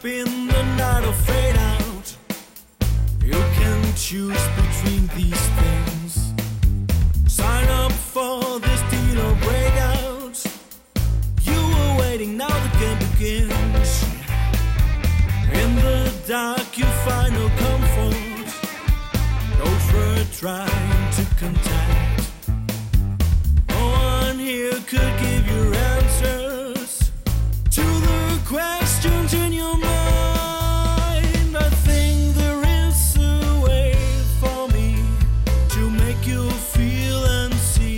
in the night or fade out. You can choose between these things. Sign up for this deal or breakout. You were waiting, now the game begins. In the dark you find no comfort. No word trying to contact. No one here could give you answers to the questions in your mind. I think there is a way for me to make you feel and see.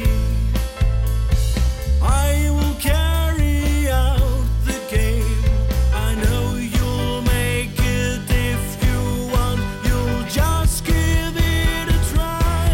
I will carry out the game. I know you'll make it if you want. You'll just give it a try.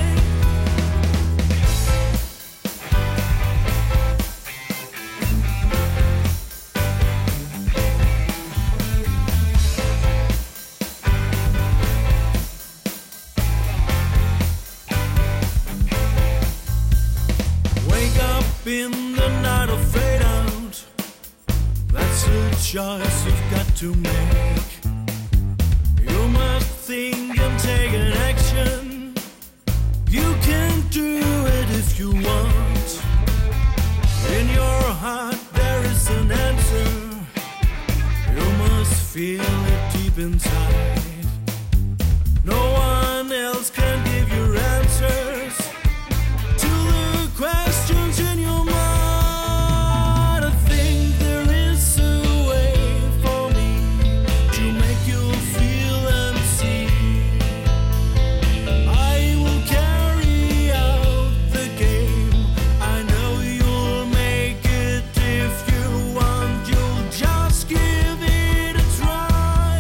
Wake up in the night or fade out. That's a choice you've got to make. You must think and take an action. You can do it if you want. In your heart there is an answer. You must feel it deep inside. No one else can give you answers to the questions in your mind. I think there is a way for me to make you feel and see. I will carry out the game. I know you'll make it if you want. You'll just give it a try.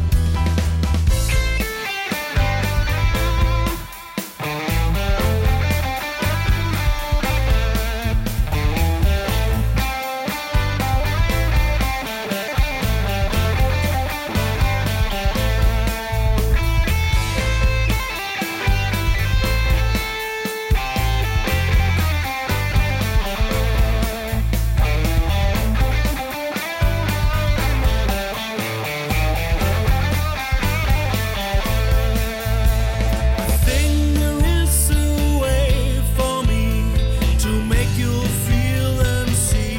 I think there is a way for me to make you feel and see.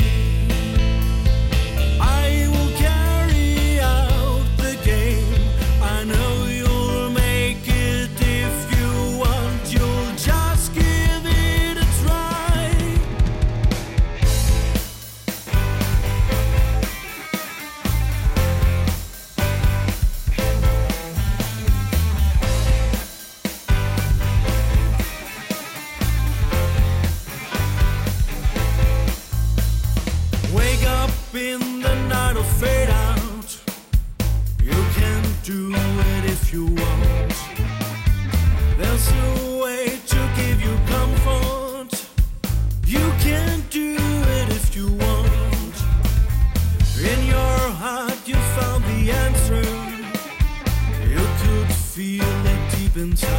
I will carry out the game. I know you'll make it if you want. You'll just give it a try. Wake up in the night or fade out. You can do it if you want. There's a way to give you comfort. You can do it if you want. In your heart you found the answer. You could feel it deep inside.